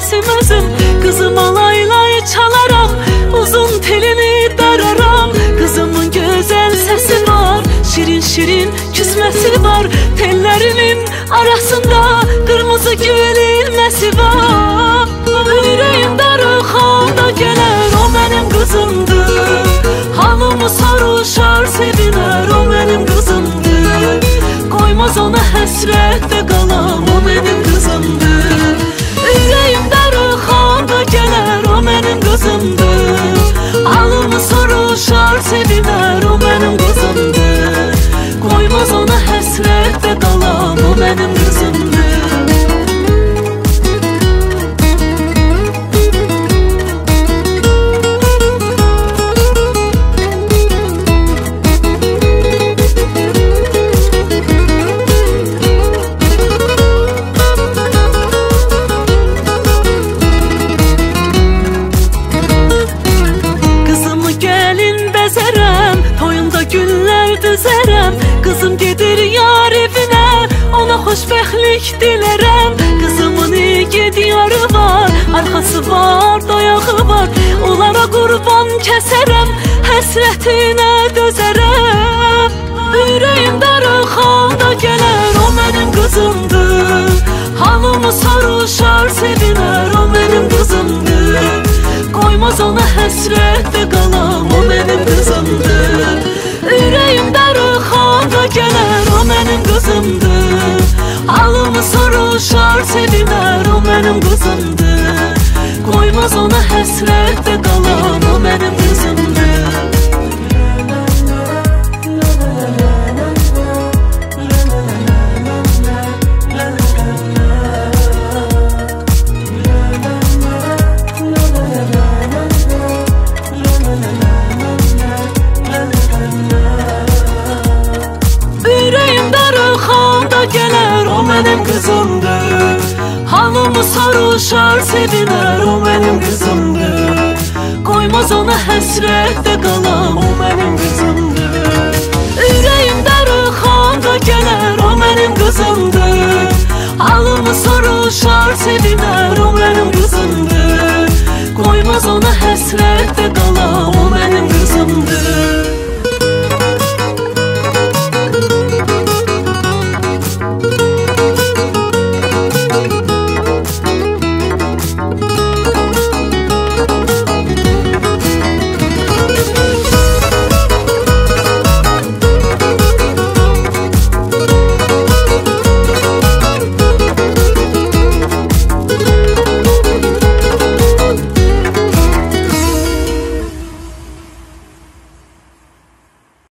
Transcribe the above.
səsim özüm. Qızıma laylay çalaram, uzun telini dararam. Qızımın gözəl səsi var, şirin şirin küsməsi var. Tellərinin arasında qırmızı gül ilməsi var. Ürəyim darıq halda gələr, o mənim qızımdır. Halımı soruşar, sevinər, o mənim qızımdır. Qoymaz ona həsrətdə qalam, o mənim qızımdır. Ürəyim darıq halda gələr, o mənim qızımdır. Halımı soruşar, sevinər, o mənim qızımdır. Qoymaz ona həsrətdə qalam, o mənim qızımdır. Qızım gedir yar evinə, ona xoşbəxtlik dilərəm. Qızımın igid yarı var, arxası var, dayağı var. Onlara qurban kəsərəm, həsrətinə dözərəm. Ürəyim darıq halda gələr, o mənim qızımdır. Halımı soruşar, sevinər, o mənim qızımdır. Qoymaz ona həsrətdə qalam, o mənim qızımdır. Ürəyim darıq halda gələr, o mənim qızımdır. Halımı soruşar, sevinər, o mənim qızımdır. Qoymaz ona həsrətdə qalam, o mənim qızımdır. Gələr, o mənim qızımdır. Halımı soruşar, sevinər, o mənim qızımdır. Qoymaz ona həsrətdə qalam, o mənim qızımdır. Ürəyim darıq halda gələr, o mənim qızımdır. Halımı soruşar, sevinər, o mənim qızımdır.